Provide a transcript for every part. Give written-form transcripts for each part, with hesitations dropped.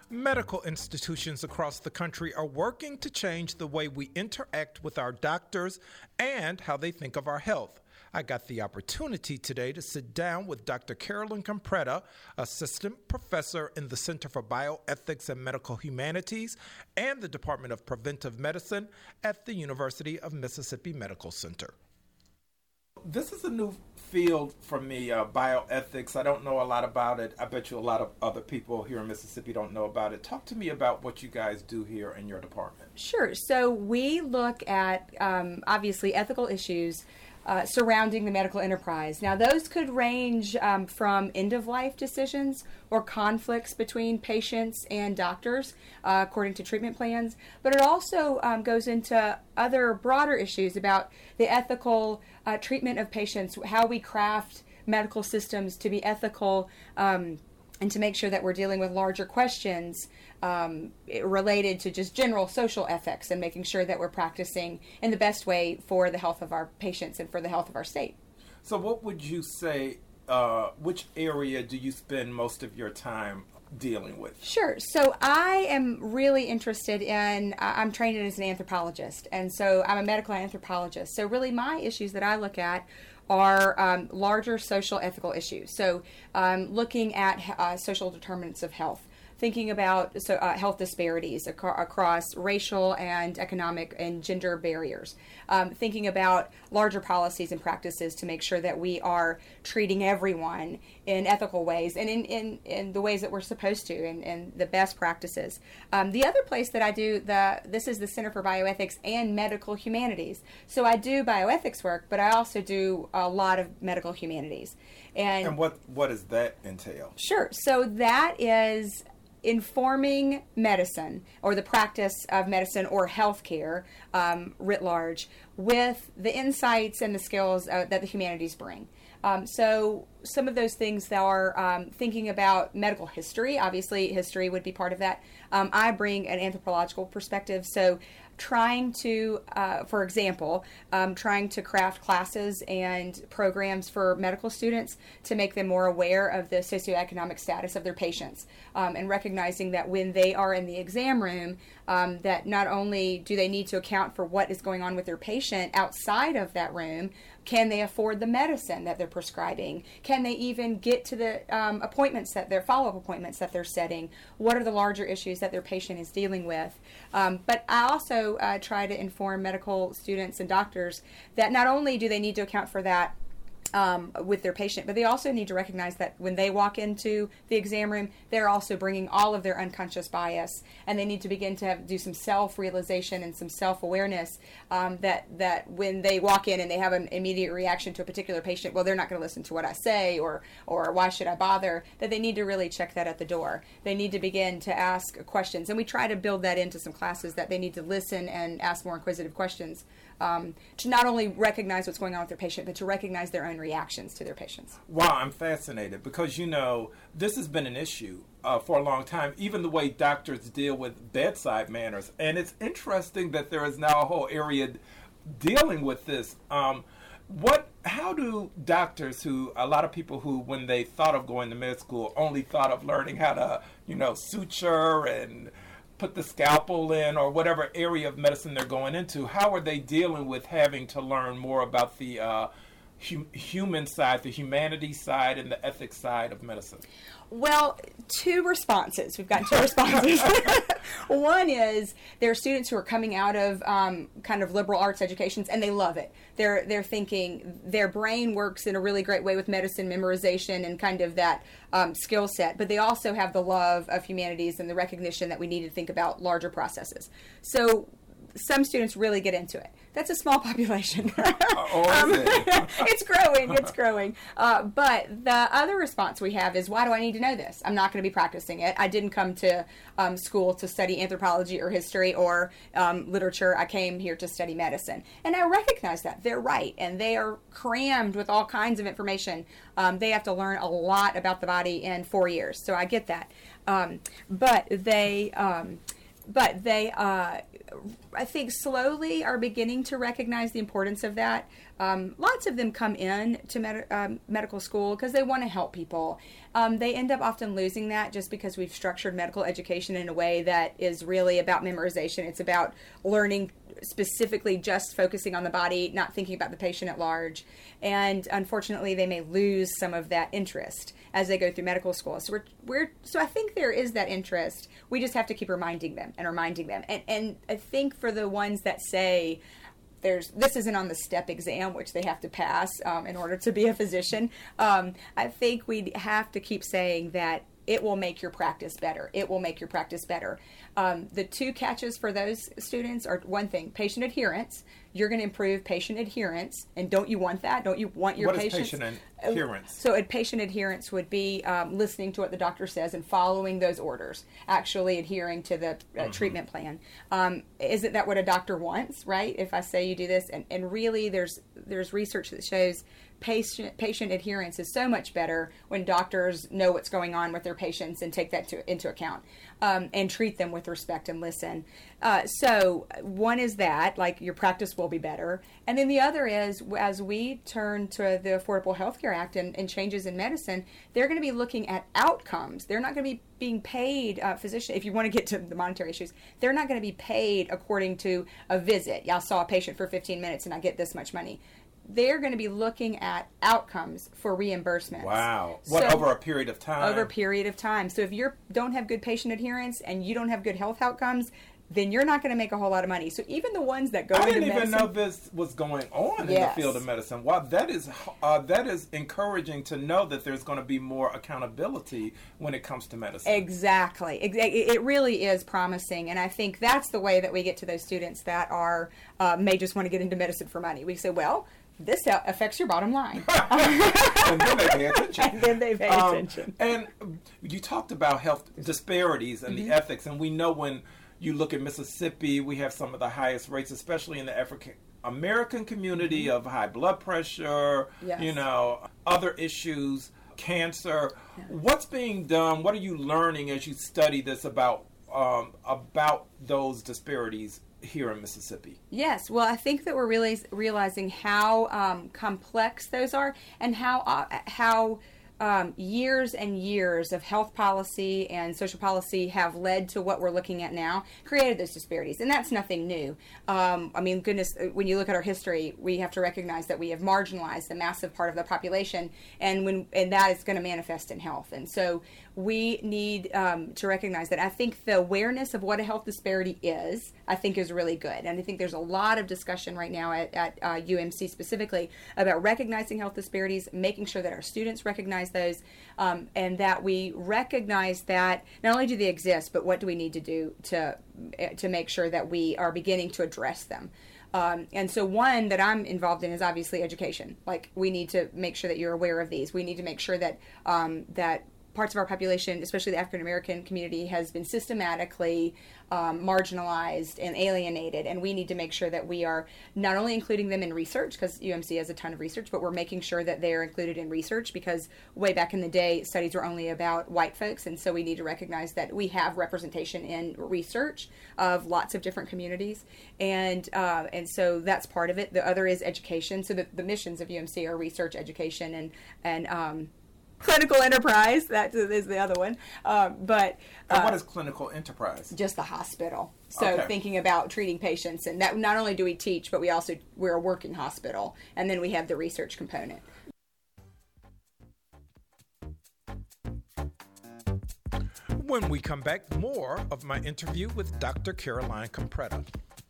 Medical institutions across the country are working to change the way we interact with our doctors and how they think of our health. I got the opportunity today to sit down with Dr. Carolyn Compretta, Assistant Professor in the Center for Bioethics and Medical Humanities and the Department of Preventive Medicine at the University of Mississippi Medical Center. This is a new field for me, bioethics. I don't know a lot about it. I bet you a lot of other people here in Mississippi don't know about it. Talk to me about what you guys do here in your department. Sure. So we look at, obviously, ethical issues surrounding the medical enterprise. Now, those could range from end-of-life decisions or conflicts between patients and doctors according to treatment plans, but it also goes into other broader issues about the ethical treatment of patients, how we craft medical systems to be ethical, and to make sure that we're dealing with larger questions related to just general social ethics and making sure that we're practicing in the best way for the health of our patients and for the health of our state. So what would you say, which area do you spend most of your time dealing with? Sure. So I am really interested in, I'm trained as an anthropologist, and so I'm a medical anthropologist. So really my issues that I look at are larger social ethical issues. So looking at social determinants of health, thinking about health disparities across racial and economic and gender barriers, thinking about larger policies and practices to make sure that we are treating everyone in ethical ways and in the ways that we're supposed to, and the best practices. The other place that I do, this is the Center for Bioethics and Medical Humanities. So I do bioethics work, but I also do a lot of medical humanities. And what does that entail? Sure. So that is informing medicine, or the practice of medicine or healthcare writ large, with the insights and the skills that the humanities bring. So some of those things that are thinking about medical history. Obviously, history would be part of that. I bring an anthropological perspective, so trying to, for example, trying to craft classes and programs for medical students to make them more aware of the socioeconomic status of their patients, and recognizing that when they are in the exam room, that not only do they need to account for what is going on with their patient outside of that room, can they afford the medicine that they're prescribing? Can they even get to the appointments that their follow-up appointments that they're setting? What are the larger issues that their patient is dealing with? But I also try to inform medical students and doctors that not only do they need to account for that with their patient, but they also need to recognize that when they walk into the exam room, they're also bringing all of their unconscious bias, and they need to begin to do some self-realization and some self-awareness that when they walk in and they have an immediate reaction to a particular patient, well, they're not going to listen to what I say, or why should I bother, that they need to really check that at the door. They need to begin to ask questions, and we try to build that into some classes, that they need to listen and ask more inquisitive questions, to not only recognize what's going on with their patient, but to recognize their own reactions to their patients. Wow, I'm fascinated because, this has been an issue for a long time, even the way doctors deal with bedside manners. And it's interesting that there is now a whole area dealing with this. How do doctors a lot of people who, when they thought of going to med school, only thought of learning how to, suture and put the scalpel in, or whatever area of medicine they're going into, how are they dealing with having to learn more about the human side, the humanity side, and the ethics side of medicine? Well, two responses. We've got two responses. One is there are students who are coming out of kind of liberal arts educations, and they love it. They're thinking their brain works in a really great way with medicine memorization and kind of that skill set, but they also have the love of humanities and the recognition that we need to think about larger processes. So some students really get into it. That's a small population. It's growing. But the other response we have is, why do I need to know this? I'm not going to be practicing it. I didn't come to school to study anthropology or history or literature. I came here to study medicine. And I recognize that. They're right. And they are crammed with all kinds of information. They have to learn a lot about the body in 4 years. So I get that. But they But they, I think, slowly are beginning to recognize the importance of that. Lots of them come in to medical school because they want to help people. They end up often losing that just because we've structured medical education in a way that is really about memorization. It's about learning specifically, just focusing on the body, not thinking about the patient at large. And unfortunately, they may lose some of that interest as they go through medical school. So so I think there is that interest. We just have to keep reminding them. And I think for the ones that say this isn't on the STEP exam, which they have to pass in order to be a physician, I think we have to keep saying that it will make your practice better. It will make your practice better. The two catches for those students are, one thing, patient adherence. You're going to improve patient adherence, and don't you want that? Don't you want your patients? What is patient adherence? So patient adherence would be listening to what the doctor says and following those orders, actually adhering to the treatment plan. Isn't that what a doctor wants, right? If I say you do this, and really there's research that shows patient adherence is so much better when doctors know what's going on with their patients and take that into account and treat them with respect and listen. So one is that, like, your practice will be better. And then the other is, as we turn to the Affordable Health Care Act and changes in medicine, they're going to be looking at outcomes. They're not going to be being paid, physician, if you want to get to the monetary issues, they're not going to be paid according to a visit. Y'all saw a patient for 15 minutes and I get this much money. They're going to be looking at outcomes for reimbursements. Wow. Over a period of time? Over a period of time. So if you don't have good patient adherence and you don't have good health outcomes, then you're not going to make a whole lot of money. So even the ones that go into medicine... I didn't even know this was going on in the field of medicine. Wow, that is encouraging to know that there's going to be more accountability when it comes to medicine. Exactly. It really is promising. And I think that's the way that we get to those students that are may just want to get into medicine for money. We say, well, this affects your bottom line. And then they pay attention. And you talked about health disparities and the ethics, and we know when you look at Mississippi, we have some of the highest rates, especially in the African American community, of high blood pressure, other issues, cancer. Yeah. What's being done? What are you learning as you study this about those disparities here in Mississippi? Yes, well, I think that we're really realizing how complex those are, and how years and years of health policy and social policy have led to what we're looking at now, created those disparities. And that's nothing new. Goodness, when you look at our history, we have to recognize that we have marginalized a massive part of the population, and that is going to manifest in health. And so we need to recognize that. I think the awareness of what a health disparity is, I think, is really good. And I think there's a lot of discussion right now at UMC specifically about recognizing health disparities, making sure that our students recognize those, and that we recognize that not only do they exist, but what do we need to do to make sure that we are beginning to address them. And so one that I'm involved in is obviously education. Like, we need to make sure that you're aware of these. We need to make sure that that parts of our population, especially the African American community, has been systematically marginalized and alienated, and we need to make sure that we are not only including them in research, because UMC has a ton of research, but we're making sure that they're included in research, because way back in the day, studies were only about white folks, and so we need to recognize that we have representation in research of lots of different communities, and so that's part of it. The other is education. So the missions of UMC are research, education, and clinical enterprise. That is the other one. But what is clinical enterprise? Just the hospital. So thinking about treating patients, and that not only do we teach, but we're a working hospital, and then we have the research component. When we come back, more of my interview with Dr. Caroline Compretta.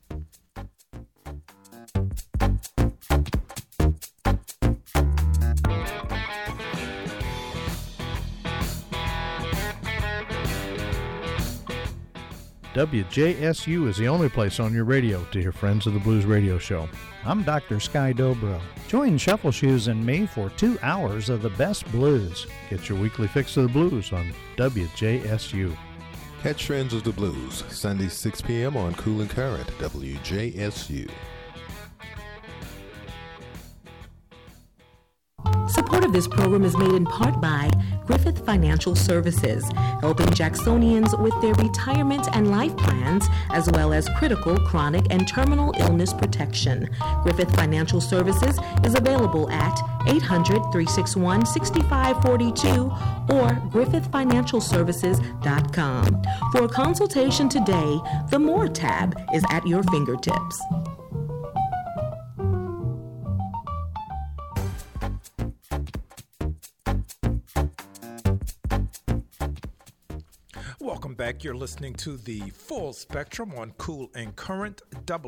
WJSU is the only place on your radio to hear Friends of the Blues radio show. I'm Dr. Sky Dobro. Join Shuffle Shoes and me for 2 hours of the best blues. Get your weekly fix of the blues on WJSU. Catch Friends of the Blues, Sunday 6 p.m. on Cool and Current, WJSU. Support of this program is made in part by Griffith Financial Services, helping Jacksonians with their retirement and life plans, as well as critical, chronic, and terminal illness protection. Griffith Financial Services is available at 800-361-6542 or griffithfinancialservices.com. For a consultation today, the More tab is at your fingertips. Welcome back. You're listening to the Full Spectrum on Cool and Current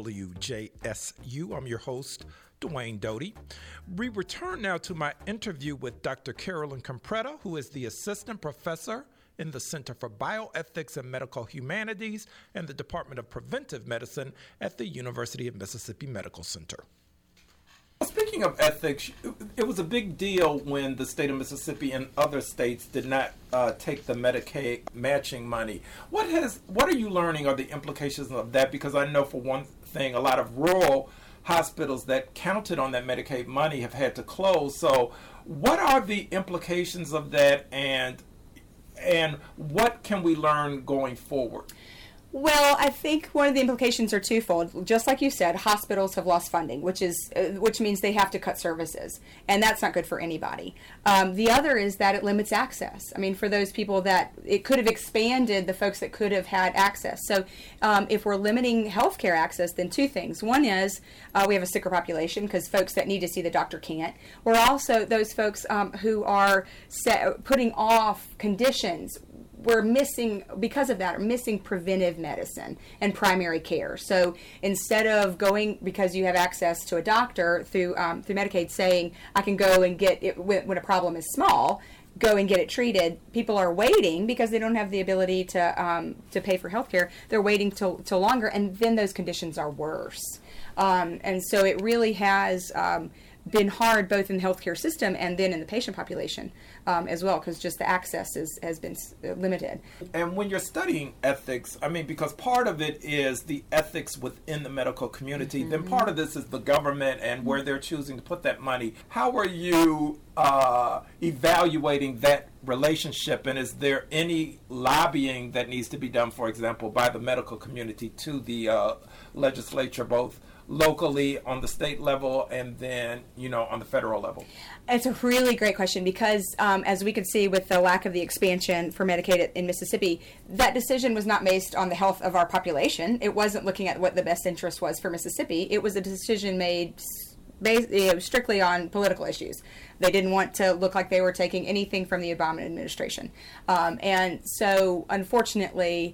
WJSU. I'm your host, Dwayne Doty. We return now to my interview with Dr. Carolyn Compretta, who is the assistant professor in the Center for Bioethics and Medical Humanities and the Department of Preventive Medicine at the University of Mississippi Medical Center. Speaking of ethics, it was a big deal when the state of Mississippi and other states did not take the Medicaid matching money. What are you learning are the implications of that? Because I know, for one thing, a lot of rural hospitals that counted on that Medicaid money have had to close. So what are the implications of that, and what can we learn going forward? Well, I think one of the implications are twofold. Just like you said, hospitals have lost funding, which means they have to cut services, and that's not good for anybody. The other is that it limits access. I mean, for those people that it could have expanded the folks that could have had access. So if we're limiting healthcare access, then two things. One is we have a sicker population because folks that need to see the doctor can't. We're also those folks who are putting off conditions. We're missing, because of that, missing preventive medicine and primary care. So instead of going, because you have access to a doctor through Medicaid, saying I can go and get it when a problem is small, go and get it treated, people are waiting because they don't have the ability to pay for health care. They're waiting till longer, and then those conditions are worse. And so it really has been hard both in the healthcare system and then in the patient population as well, because just the access has been limited. And when you're studying ethics, I mean, because part of it is the ethics within the medical community, then part of this is the government and where they're choosing to put that money. How are you evaluating that relationship, and is there any lobbying that needs to be done, for example, by the medical community to the legislature, both locally on the state level and then, on the federal level? It's a really great question because, as we could see with the lack of the expansion for Medicaid in Mississippi, that decision was not based on the health of our population. It wasn't looking at what the best interest was for Mississippi. It was a decision made strictly on political issues. They didn't want to look like they were taking anything from the Obama administration. And so, unfortunately,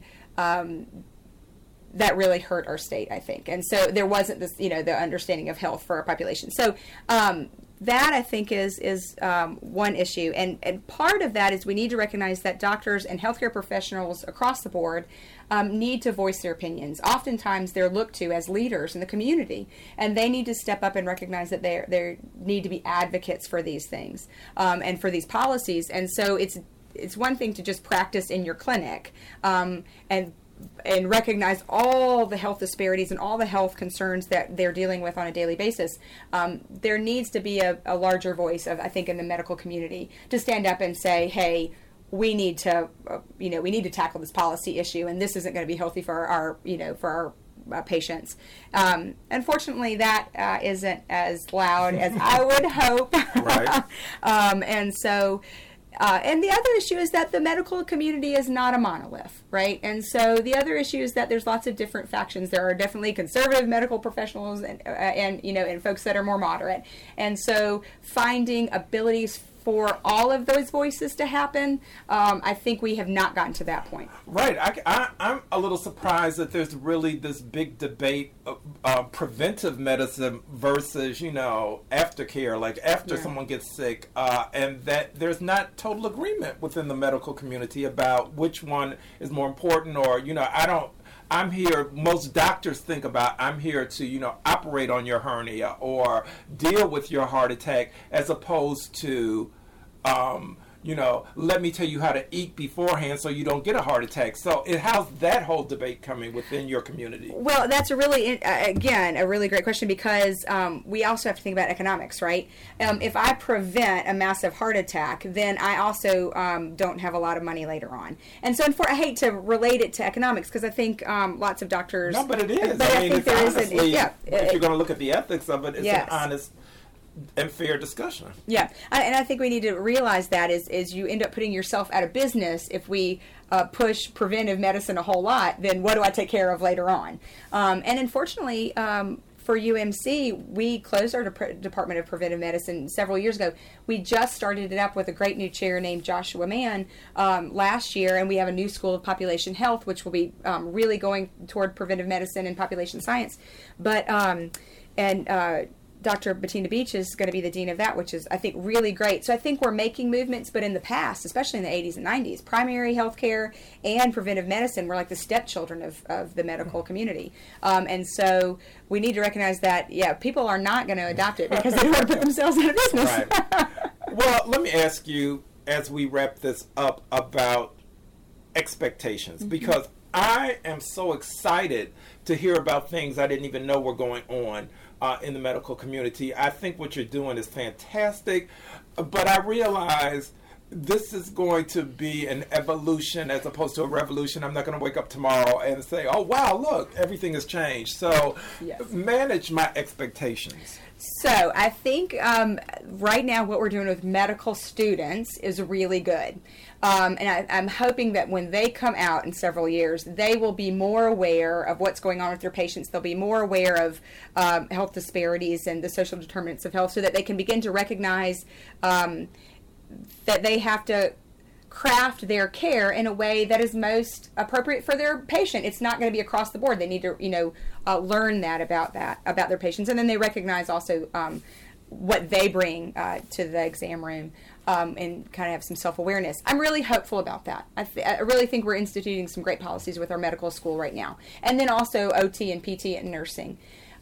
that really hurt our state, I think. And so there wasn't this, the understanding of health for our population. So that, I think, is one issue. And part of that is we need to recognize that doctors and healthcare professionals across the board need to voice their opinions. Oftentimes they're looked to as leaders in the community, and they need to step up and recognize that they need to be advocates for these things and for these policies. And so it's one thing to just practice in your clinic and recognize all the health disparities and all the health concerns that they're dealing with on a daily basis. There needs to be a larger voice of, I think, in the medical community to stand up and say, hey, we need to tackle this policy issue, and this isn't going to be healthy for our patients. Unfortunately, that isn't as loud as I would hope. Right. And so. And the other issue is that the medical community is not a monolith, right? And so the other issue is that there's lots of different factions. There are definitely conservative medical professionals and folks that are more moderate. And so finding abilities for all of those voices to happen, I think we have not gotten to that point. Right. I'm a little surprised that there's really this big debate of preventive medicine versus, aftercare, like after someone gets sick, and that there's not total agreement within the medical community about which one is more important, or, I'm here, most doctors think about, I'm here to, operate on your hernia or deal with your heart attack, as opposed to, let me tell you how to eat beforehand so you don't get a heart attack. So how's that whole debate coming within your community? Well, that's a really great question, because we also have to think about economics, right? If I prevent a massive heart attack, then I also don't have a lot of money later on. And so I hate to relate it to economics, because I think lots of doctors... No, but it is. But I think there is if you're going to look at the ethics of it, it's an honest and fair discussion. Yeah, and I think we need to realize that is you end up putting yourself out of business if we push preventive medicine a whole lot. Then what do I take care of later on? And unfortunately, for UMC, we closed our Department of Preventive Medicine several years ago. We just started it up with a great new chair named Joshua Mann last year, and we have a new School of Population Health, which will be really going toward preventive medicine and population science. But Dr. Bettina Beach is going to be the dean of that, which is, I think, really great. So I think we're making movements, but in the past, especially in the 80s and 90s, primary health care and preventive medicine were like the stepchildren of the medical community. And so we need to recognize that, people are not going to adopt it because they don't want to put themselves out of business. Right. Well, let me ask you, as we wrap this up, about expectations, because I am so excited to hear about things I didn't even know were going on in the medical community. I think what you're doing is fantastic, but I realize this is going to be an evolution as opposed to a revolution. I'm not going to wake up tomorrow and say, oh, wow, look, everything has changed. So manage my expectations. So I think right now what we're doing with medical students is really good. And I'm hoping that when they come out in several years, they will be more aware of what's going on with their patients. They'll be more aware of health disparities and the social determinants of health, so that they can begin to recognize that they have to craft their care in a way that is most appropriate for their patient. It's not going to be across the board. They need to, learn about their patients, and then they recognize also what they bring to the exam room, and kind of have some self-awareness. I'm really hopeful about that. I really think we're instituting some great policies with our medical school right now, and then also OT and PT and nursing.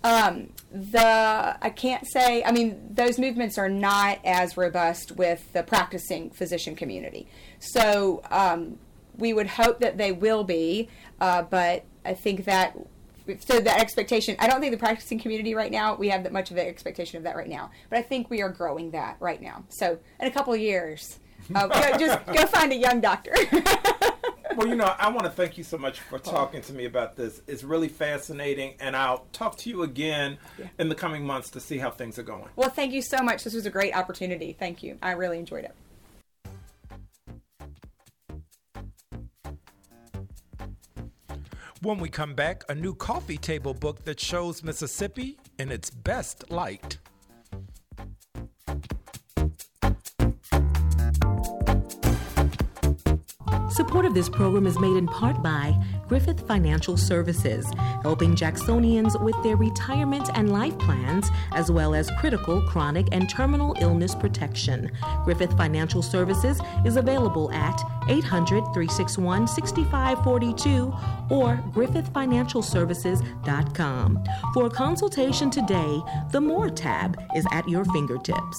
I can't say, those movements are not as robust with the practicing physician community. So we would hope that they will be, but I think that, so that expectation, I don't think the practicing community right now, we have that much of an expectation of that right now, but I think we are growing that right now. So in a couple of years, just go find a young doctor. Well, I want to thank you so much for talking to me about this. It's really fascinating, and I'll talk to you again in the coming months to see how things are going. Well, thank you so much. This was a great opportunity. Thank you. I really enjoyed it. When we come back, a new coffee table book that shows Mississippi in its best light. Support of this program is made in part by Griffith Financial Services, helping Jacksonians with their retirement and life plans, as well as critical, chronic, and terminal illness protection. Griffith Financial Services is available at 800-361-6542 or griffithfinancialservices.com. For a consultation today, the More tab is at your fingertips.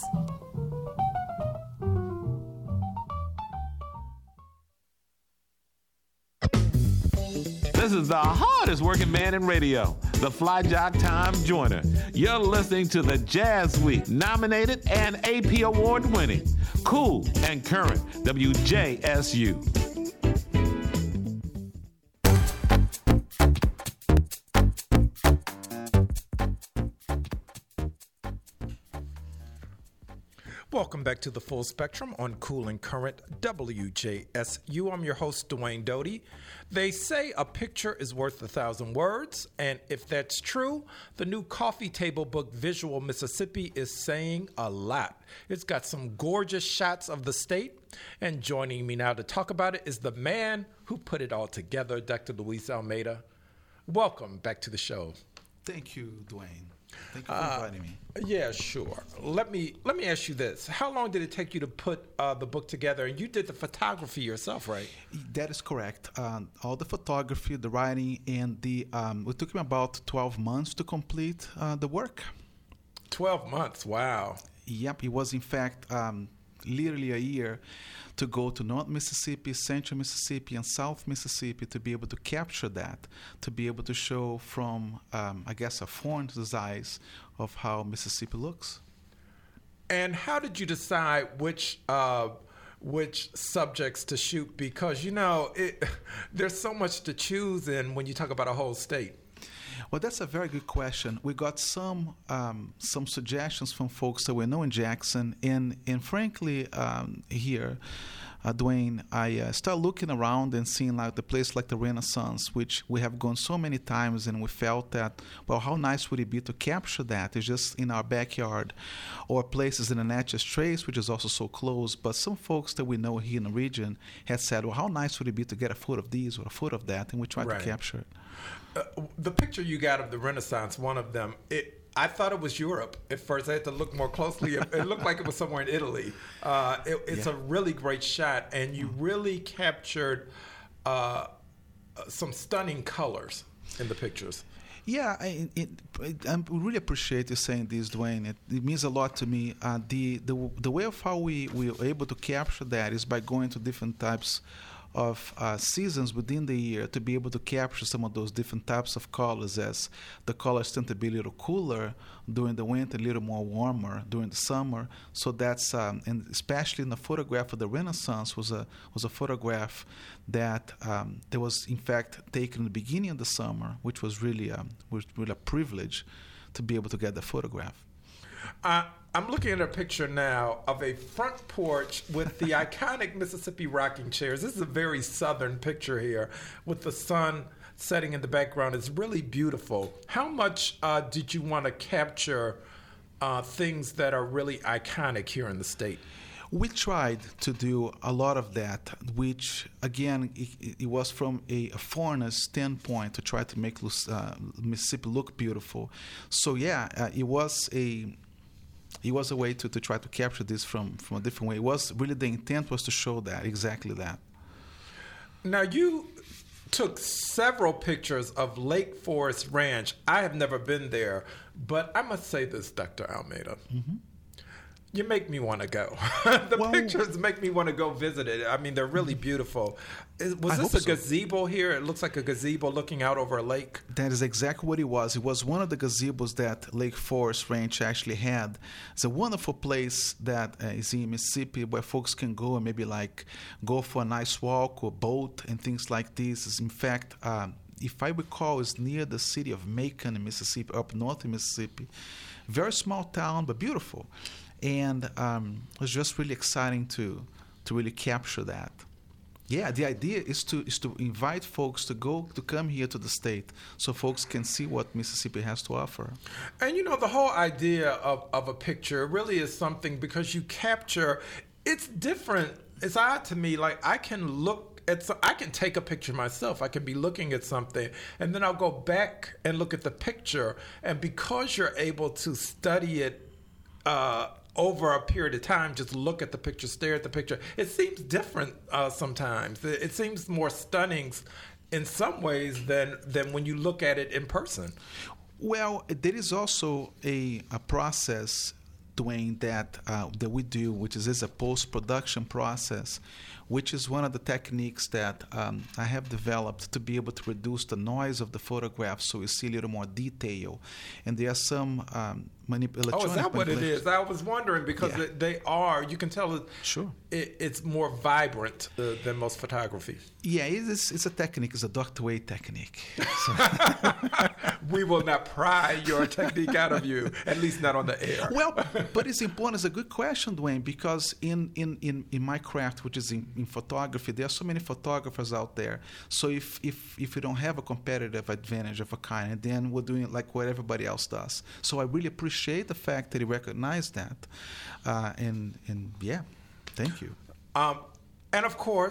This is the hardest working man in radio, the Fly Jock Time Joiner. You're listening to the Jazz Week nominated and AP Award winning, cool and current WJSU. Welcome back to the Full Spectrum on Cool and Current WJSU. I'm your host, Dwayne Doty. They say a picture is worth 1,000 words, and if that's true, the new coffee table book, Visual Mississippi, is saying a lot. It's got some gorgeous shots of the state, and joining me now to talk about it is the man who put it all together, Dr. Luis Almeida. Welcome back to the show. Thank you, Dwayne. Thank you for inviting me. Yeah, sure. Let me ask you this. How long did it take you to put the book together? And you did the photography yourself, right? That is correct. All the photography, the writing, and it took me about 12 months to complete the work. 12 months, wow. Yep, it was in fact, literally a year to go to North Mississippi, Central Mississippi, and South Mississippi to be able to capture that, to be able to show from, I guess, a foreign's eyes of how Mississippi looks. And how did you decide which subjects to shoot? Because, there's so much to choose in when you talk about a whole state. Well, that's a very good question. We got some suggestions from folks that we know in Jackson, and frankly, here, Dwayne, I started looking around and seeing like the place like the Renaissance, which we have gone so many times, and we felt that, well, how nice would it be to capture that? It's just in our backyard, or places in the Natchez Trace, which is also so close. But some folks that we know here in the region had said, well, how nice would it be to get a foot of these or a foot of that, and we tried to capture it. The picture you got of the Renaissance, one of them, I thought it was Europe at first. I had to look more closely. It looked like it was somewhere in Italy. It's a really great shot, and you really captured some stunning colors in the pictures. Yeah, I really appreciate you saying this, Dwayne. It means a lot to me. The way of how we were able to capture that is by going to different types of seasons within the year to be able to capture some of those different types of colors, as the colors tend to be a little cooler during the winter, a little more warmer during the summer. So that's and especially in the photograph of the Renaissance was a photograph that was in fact taken in the beginning of the summer, which was really a privilege to be able to get the photograph. I'm looking at a picture now of a front porch with the iconic Mississippi rocking chairs. This is a very southern picture here with the sun setting in the background. It's really beautiful. How much did you want to capture things that are really iconic here in the state? We tried to do a lot of that, which, again, it was from a foreigner's standpoint to try to make Mississippi look beautiful. So, yeah, it was a way to try to capture this from a different way. It was really, the intent was to show that, exactly that. Now, you took several pictures of Lake Forest Ranch. I have never been there, but I must say this, Dr. Almeida. Mm-hmm. You make me want to go. Pictures make me want to go visit it. I mean, they're really beautiful. Was this a gazebo here? It looks like a gazebo looking out over a lake. That is exactly what it was. It was one of the gazebos that Lake Forest Ranch actually had. It's a wonderful place that is in Mississippi where folks can go and maybe like go for a nice walk or boat and things like this. It's in fact, if I recall, it's near the city of Macon in Mississippi, up north in Mississippi. Very small town, but beautiful. And it was just really exciting to really capture that. Yeah, the idea is to invite folks to come here to the state so folks can see what Mississippi has to offer. And the whole idea of a picture really is something because you capture, it's different. It's odd to me. Like I can take a picture myself. I can be looking at something, and then I'll go back and look at the picture. And because you're able to study it over a period of time, just look at the picture, stare at the picture, it seems different sometimes. It seems more stunning in some ways than when you look at it in person. Well, there is also a process, Dwayne, that we do, which is a post-production process, which is one of the techniques that I have developed to be able to reduce the noise of the photograph so you see a little more detail. And there are some electronic Oh, is that what it is? I was wondering because they are, you can tell it's more vibrant than most photography. Yeah, it's a technique. It's a Dr. Wade technique. So. We will not pry your technique out of you, at least not on the air. Well, but it's important. It's a good question, Dwayne, because in my craft, which is in photography, there are so many photographers out there. So if you don't have a competitive advantage of a kind, then we're doing it like what everybody else does. So I really appreciate the fact that he recognized that. And yeah, thank you. And of course,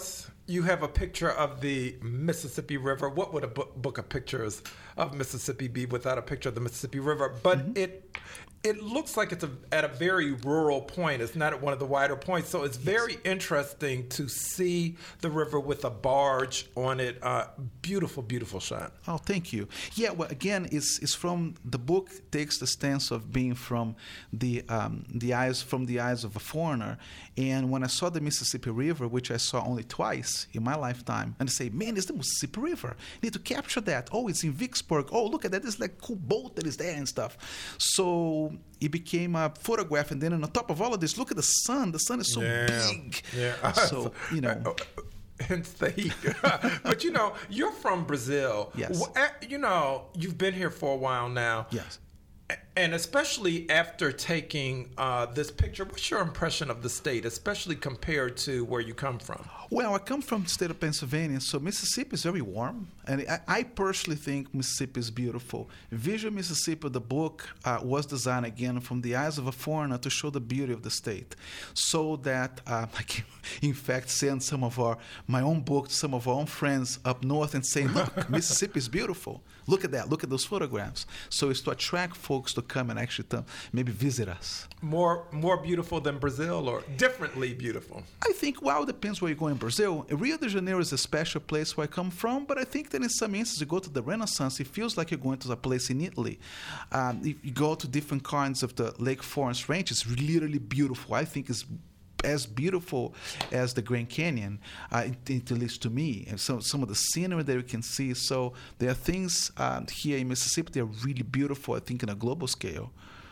You have a picture of the Mississippi River. What would a book of pictures of Mississippi be without a picture of the Mississippi River? But it looks like it's at a very rural point. It's not at one of the wider points. So it's very interesting to see the river with a barge on it. Beautiful, beautiful shot. Oh, thank you. Yeah, well, again, it's from the book takes the stance of being from the eyes of a foreigner. And when I saw the Mississippi River, which I saw only twice in my lifetime, and I say, man, it's the Mississippi River. I need to capture that. Oh, it's in Vicksburg. Oh, look at that. There's like a cool boat that is there and stuff. So it became a photograph. And then on the top of all of this, look at the sun. The sun is so big. Yeah. So, you know. Hence the heat. But, you know, you're from Brazil. Yes. You know, you've been here for a while now. Yes. And especially after taking this picture, what's your impression of the state, especially compared to where you come from? Well, I come from the state of Pennsylvania, so Mississippi is very warm. And I personally think Mississippi is beautiful. Visual Mississippi, the book, was designed, again, from the eyes of a foreigner to show the beauty of the state. So that I can, in fact, send my own book to some of our own friends up north and say, look, Mississippi is beautiful. Look at that. Look at those photographs. So it's to attract folks to come and actually maybe visit us. More beautiful than Brazil, or differently beautiful? I think, well, it depends where you go in Brazil. Rio de Janeiro is a special place where I come from, but I think that in some instances you go to the Renaissance, it feels like you're going to a place in Italy. If you go to different kinds of the Lake Forest Range, it's literally beautiful. I think it's as beautiful as the Grand Canyon, at least to me. And some of the scenery that you can see. So there are things here in Mississippi that are really beautiful, I think, in a global scale.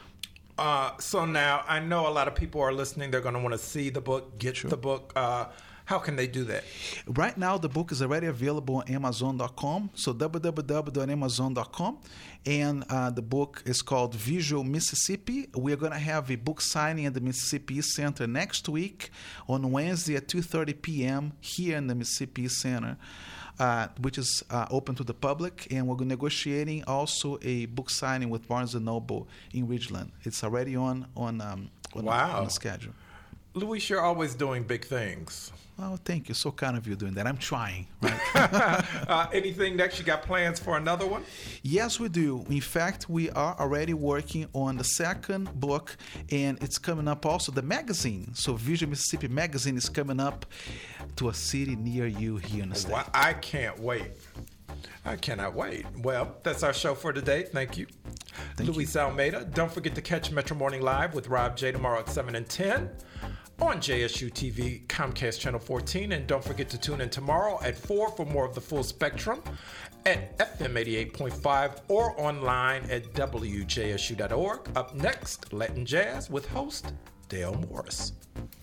So now, I know a lot of people are listening. They're going to want to see the book, get the book. How can they do that? Right now, the book is already available on Amazon.com, so www.amazon.com. And the book is called Visual Mississippi. We're going to have a book signing at the Mississippi East Center next week on Wednesday at 2:30 p.m. here in the Mississippi East Center, which is open to the public. And we're negotiating also a book signing with Barnes & Noble in Ridgeland. It's already on the schedule. Luis, you're always doing big things. Oh, thank you. So kind of you doing that. I'm trying, right? Anything next? You got plans for another one? Yes, we do. In fact, we are already working on the second book, and it's coming up also the magazine. So Visual Mississippi Magazine is coming up to a city near you here in the state. Well, I can't wait. I cannot wait. Well, that's our show for today. Thank you. Luis Almeida. Don't forget to catch Metro Morning Live with Rob J tomorrow at 7 and 10. On JSU TV, Comcast Channel 14. And don't forget to tune in tomorrow at 4 for more of the full spectrum at FM 88.5 or online at WJSU.org. Up next, Latin Jazz with host Dale Morris.